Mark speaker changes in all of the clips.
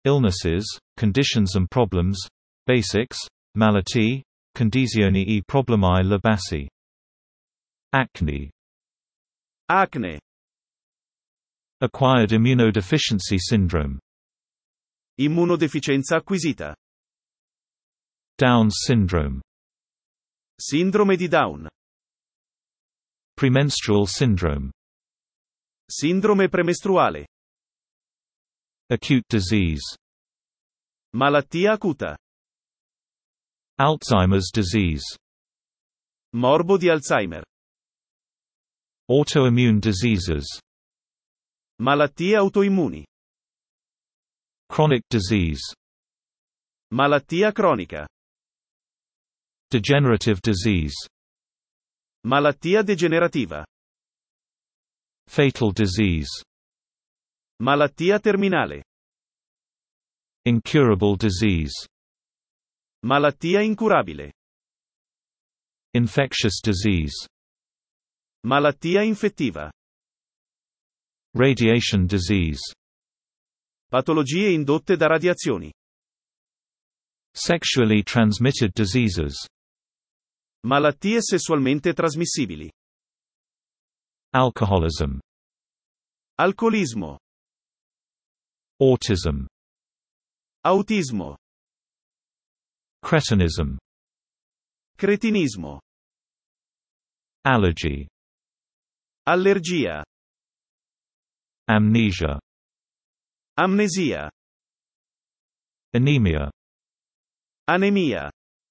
Speaker 1: Illnesses, conditions and problems. Basics, malattie, condizioni e problemi labassi. Acne.
Speaker 2: Acne.
Speaker 1: Acquired immunodeficiency syndrome.
Speaker 2: Immunodeficienza acquisita.
Speaker 1: Down's syndrome.
Speaker 2: Sindrome di Down.
Speaker 1: Premenstrual syndrome.
Speaker 2: Sindrome premestruale.
Speaker 1: Acute disease.
Speaker 2: Malattia acuta.
Speaker 1: Alzheimer's disease.
Speaker 2: Morbo di Alzheimer.
Speaker 1: Autoimmune diseases.
Speaker 2: Malattie autoimmuni.
Speaker 1: Chronic disease.
Speaker 2: Malattia cronica.
Speaker 1: Degenerative disease.
Speaker 2: Malattia degenerativa.
Speaker 1: Fatal disease.
Speaker 2: Malattia terminale.
Speaker 1: Incurable disease.
Speaker 2: Malattia incurabile.
Speaker 1: Infectious disease.
Speaker 2: Malattia infettiva.
Speaker 1: Radiation disease.
Speaker 2: Patologie indotte da radiazioni.
Speaker 1: Sexually transmitted diseases.
Speaker 2: Malattie sessualmente trasmissibili.
Speaker 1: Alcoholism.
Speaker 2: Alcolismo.
Speaker 1: Autism.
Speaker 2: Autismo.
Speaker 1: Cretinism.
Speaker 2: Cretinismo.
Speaker 1: Allergy.
Speaker 2: Allergia.
Speaker 1: Amnesia.
Speaker 2: Amnesia.
Speaker 1: Anemia.
Speaker 2: Anemia.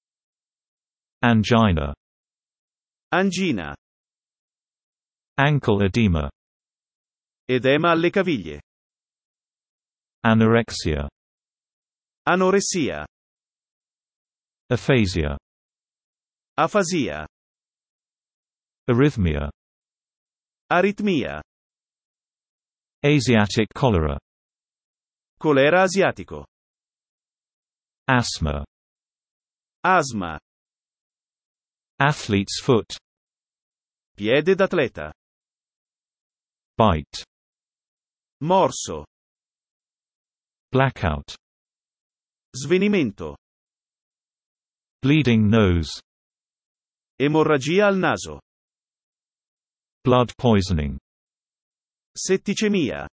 Speaker 1: Angina.
Speaker 2: Angina.
Speaker 1: Ankle edema.
Speaker 2: Edema alle caviglie.
Speaker 1: Anorexia.
Speaker 2: Anoressia.
Speaker 1: Aphasia.
Speaker 2: Afasia.
Speaker 1: Arrhythmia.
Speaker 2: Aritmia.
Speaker 1: Asiatic cholera.
Speaker 2: Colera asiatico.
Speaker 1: Asthma.
Speaker 2: Asma.
Speaker 1: Athlete's foot.
Speaker 2: Piede d'atleta.
Speaker 1: Bite.
Speaker 2: Morso.
Speaker 1: Blackout.
Speaker 2: Svenimento.
Speaker 1: Bleeding nose.
Speaker 2: Emorragia al naso.
Speaker 1: Blood poisoning.
Speaker 2: Setticemia.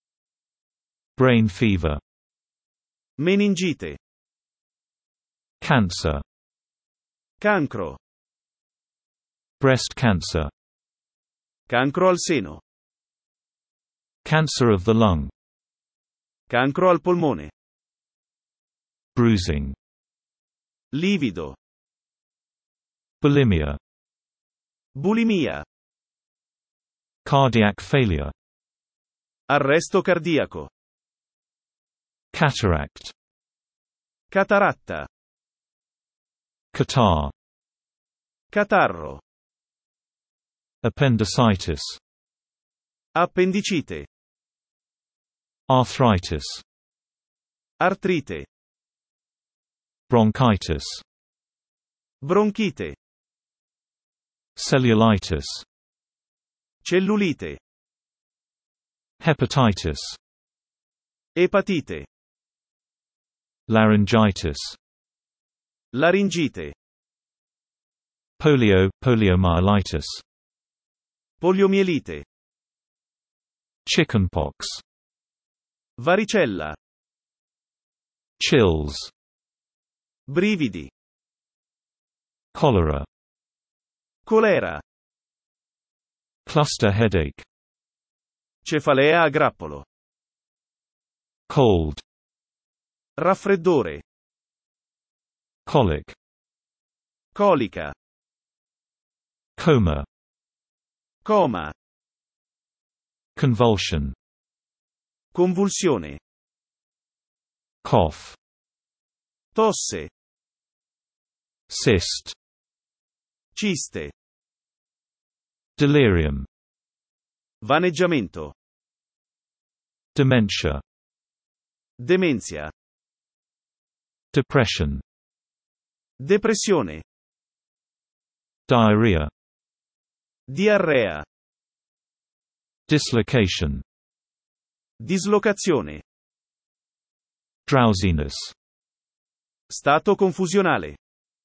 Speaker 1: Brain fever.
Speaker 2: Meningite.
Speaker 1: Cancer.
Speaker 2: Cancro.
Speaker 1: Breast cancer.
Speaker 2: Cancro al seno.
Speaker 1: Cancer of the lung.
Speaker 2: Cancro al polmone.
Speaker 1: Bruising.
Speaker 2: Livido.
Speaker 1: Bulimia.
Speaker 2: Bulimia.
Speaker 1: Cardiac failure.
Speaker 2: Arresto cardiaco.
Speaker 1: Cataract.
Speaker 2: Cataratta.
Speaker 1: Catarrh.
Speaker 2: Catarro.
Speaker 1: Appendicitis.
Speaker 2: Appendicite.
Speaker 1: Arthritis.
Speaker 2: Artrite.
Speaker 1: Bronchitis.
Speaker 2: Bronchite.
Speaker 1: Cellulitis.
Speaker 2: Cellulite.
Speaker 1: Hepatitis.
Speaker 2: Epatite.
Speaker 1: Laryngitis.
Speaker 2: Laringite.
Speaker 1: Polio, poliomyelitis.
Speaker 2: Poliomielite.
Speaker 1: Chickenpox.
Speaker 2: Varicella.
Speaker 1: Chills.
Speaker 2: Brividi.
Speaker 1: Cholera.
Speaker 2: Colera.
Speaker 1: Cluster headache.
Speaker 2: Cefalea a grappolo.
Speaker 1: Cold.
Speaker 2: Raffreddore.
Speaker 1: Colic.
Speaker 2: Colica.
Speaker 1: Coma.
Speaker 2: Coma.
Speaker 1: Convulsion.
Speaker 2: Convulsione.
Speaker 1: Cough.
Speaker 2: Tosse.
Speaker 1: Cyst.
Speaker 2: Ciste.
Speaker 1: Delirium.
Speaker 2: Vaneggiamento.
Speaker 1: Dementia.
Speaker 2: Demenzia.
Speaker 1: Depression.
Speaker 2: Depressione.
Speaker 1: Diarrhea.
Speaker 2: Diarrea.
Speaker 1: Dislocation.
Speaker 2: Dislocazione.
Speaker 1: Drowsiness.
Speaker 2: Stato confusionale.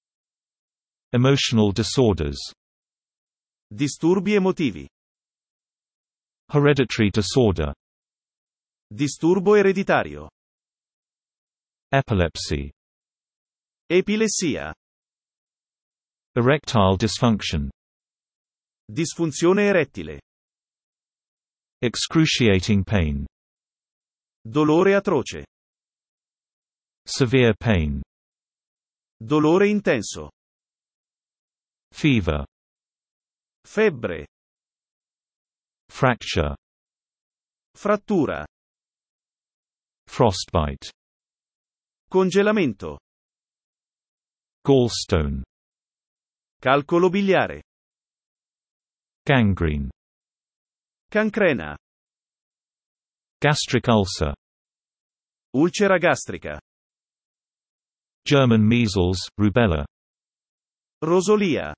Speaker 1: Emotional disorders.
Speaker 2: Disturbi emotivi.
Speaker 1: Hereditary disorder.
Speaker 2: Disturbo ereditario.
Speaker 1: Epilepsy.
Speaker 2: Epilessia.
Speaker 1: Erectile dysfunction.
Speaker 2: Disfunzione erettile.
Speaker 1: Excruciating pain.
Speaker 2: Dolore atroce.
Speaker 1: Severe pain.
Speaker 2: Dolore intenso.
Speaker 1: Fever.
Speaker 2: Febbre.
Speaker 1: Fracture.
Speaker 2: Frattura.
Speaker 1: Frostbite.
Speaker 2: Congelamento.
Speaker 1: Gallstone.
Speaker 2: Calcolo biliare.
Speaker 1: Gangrene.
Speaker 2: Cancrena.
Speaker 1: Gastric ulcer.
Speaker 2: Ulcera gastrica.
Speaker 1: German measles, rubella.
Speaker 2: Rosolia.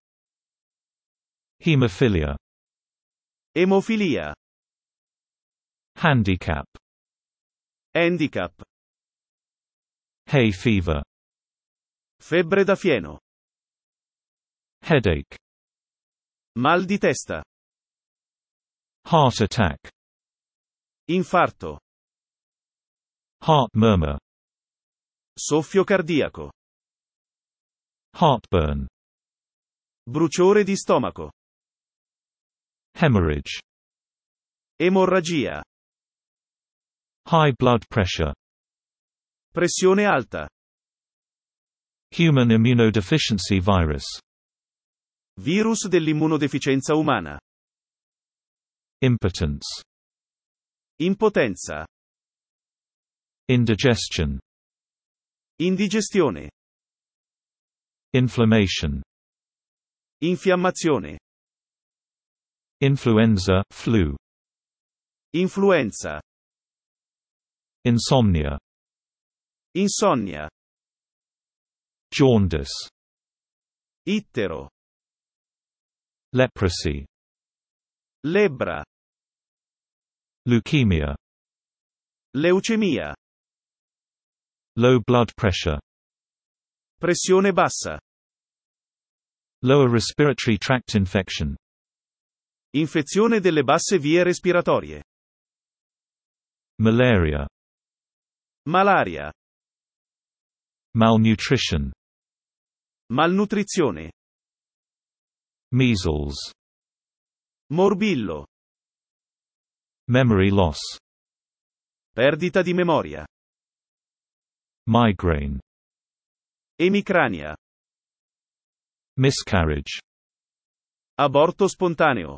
Speaker 1: Hemophilia.
Speaker 2: Emofilia.
Speaker 1: Handicap.
Speaker 2: Handicap.
Speaker 1: Hay fever.
Speaker 2: Febbre da fieno.
Speaker 1: Headache.
Speaker 2: Mal di testa.
Speaker 1: Heart attack.
Speaker 2: Infarto.
Speaker 1: Heart murmur.
Speaker 2: Soffio cardiaco.
Speaker 1: Heartburn.
Speaker 2: Bruciore di stomaco.
Speaker 1: Hemorrhage.
Speaker 2: Emorragia.
Speaker 1: High blood pressure.
Speaker 2: Pressione alta.
Speaker 1: Human immunodeficiency virus.
Speaker 2: Virus dell'immunodeficienza umana.
Speaker 1: Impotence.
Speaker 2: Impotenza.
Speaker 1: Indigestion.
Speaker 2: Indigestione.
Speaker 1: Inflammation.
Speaker 2: Infiammazione.
Speaker 1: Influenza, flu.
Speaker 2: Influenza.
Speaker 1: Insomnia.
Speaker 2: Insonnia.
Speaker 1: Jaundice.
Speaker 2: Ittero.
Speaker 1: Leprosy.
Speaker 2: Lebbra.
Speaker 1: Leukemia.
Speaker 2: Leucemia.
Speaker 1: Low blood pressure.
Speaker 2: Pressione bassa.
Speaker 1: Lower respiratory tract infection.
Speaker 2: Infezione delle basse vie respiratorie.
Speaker 1: Malaria.
Speaker 2: Malaria.
Speaker 1: Malnutrition.
Speaker 2: Malnutrizione.
Speaker 1: Measles.
Speaker 2: Morbillo.
Speaker 1: Memory loss.
Speaker 2: Perdita di memoria.
Speaker 1: Migraine.
Speaker 2: Emicrania.
Speaker 1: Miscarriage.
Speaker 2: Aborto spontaneo.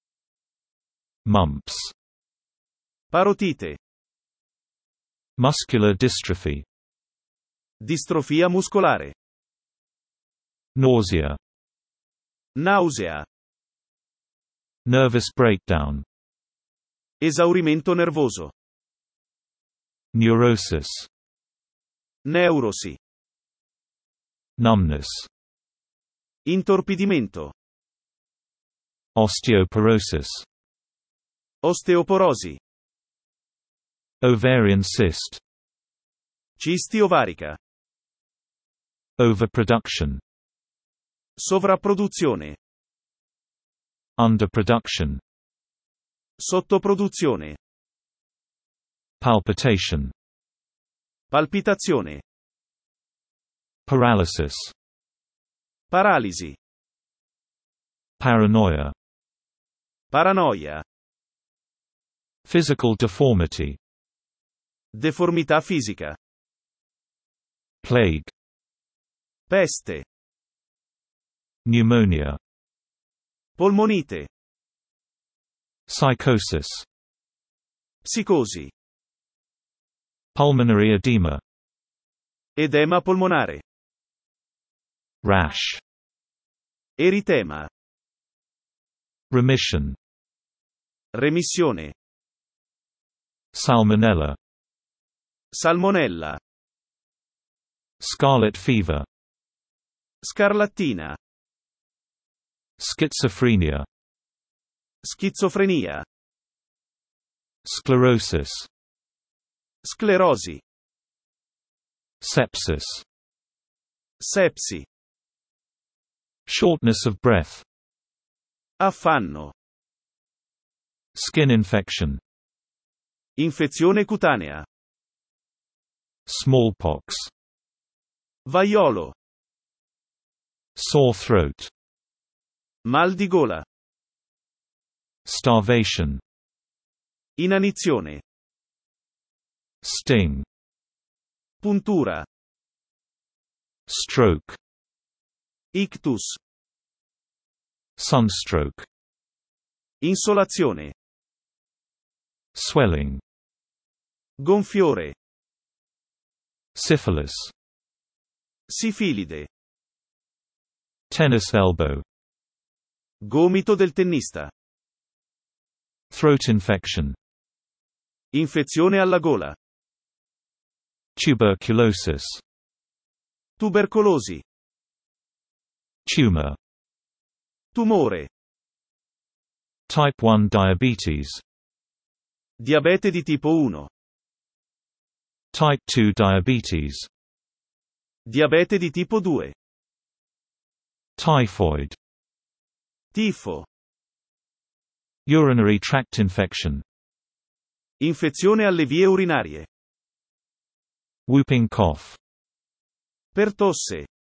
Speaker 1: Mumps.
Speaker 2: Parotite.
Speaker 1: Muscular dystrophy.
Speaker 2: Distrofia muscolare.
Speaker 1: Nausea.
Speaker 2: Nausea.
Speaker 1: Nervous breakdown.
Speaker 2: Esaurimento nervoso.
Speaker 1: Neurosis.
Speaker 2: Neurosi.
Speaker 1: Numbness.
Speaker 2: Intorpidimento.
Speaker 1: Osteoporosis.
Speaker 2: Osteoporosi.
Speaker 1: Ovarian cyst.
Speaker 2: Cisti ovarica.
Speaker 1: Overproduction.
Speaker 2: Sovrapproduzione.
Speaker 1: Underproduction.
Speaker 2: Sottoproduzione.
Speaker 1: Palpitation.
Speaker 2: Palpitazione.
Speaker 1: Paralysis.
Speaker 2: Paralisi.
Speaker 1: Paranoia.
Speaker 2: Paranoia.
Speaker 1: Physical deformity.
Speaker 2: Deformità fisica.
Speaker 1: Plague.
Speaker 2: Peste.
Speaker 1: Pneumonia.
Speaker 2: Polmonite.
Speaker 1: Psychosis.
Speaker 2: Psicosi.
Speaker 1: Pulmonary edema.
Speaker 2: Edema polmonare.
Speaker 1: Rash.
Speaker 2: Eritema.
Speaker 1: Remission.
Speaker 2: Remissione.
Speaker 1: Salmonella.
Speaker 2: Salmonella.
Speaker 1: Scarlet fever.
Speaker 2: Scarlattina.
Speaker 1: Schizophrenia.
Speaker 2: Schizofrenia.
Speaker 1: Sclerosis.
Speaker 2: Sclerosi.
Speaker 1: Sepsis.
Speaker 2: Sepsi.
Speaker 1: Shortness of breath.
Speaker 2: Affanno.
Speaker 1: Skin infection.
Speaker 2: Infezione cutanea.
Speaker 1: Smallpox.
Speaker 2: Vaiolo.
Speaker 1: Sore throat.
Speaker 2: Mal di gola.
Speaker 1: Starvation.
Speaker 2: Inanizione.
Speaker 1: Sting.
Speaker 2: Puntura.
Speaker 1: Stroke.
Speaker 2: Ictus.
Speaker 1: Sunstroke.
Speaker 2: Insolazione.
Speaker 1: Swelling.
Speaker 2: Gonfiore.
Speaker 1: Syphilis.
Speaker 2: Sifilide.
Speaker 1: Tennis elbow.
Speaker 2: Gomito del tennista.
Speaker 1: Throat infection.
Speaker 2: Infezione alla gola.
Speaker 1: Tuberculosis.
Speaker 2: Tubercolosi.
Speaker 1: Tumor.
Speaker 2: Tumore.
Speaker 1: Type 1 diabetes.
Speaker 2: Diabete di tipo 1.
Speaker 1: Type 2 diabetes.
Speaker 2: Diabete di tipo 2.
Speaker 1: Typhoid.
Speaker 2: Tifo.
Speaker 1: Urinary tract infection.
Speaker 2: Infezione alle vie urinarie.
Speaker 1: Whooping cough.
Speaker 2: Pertosse.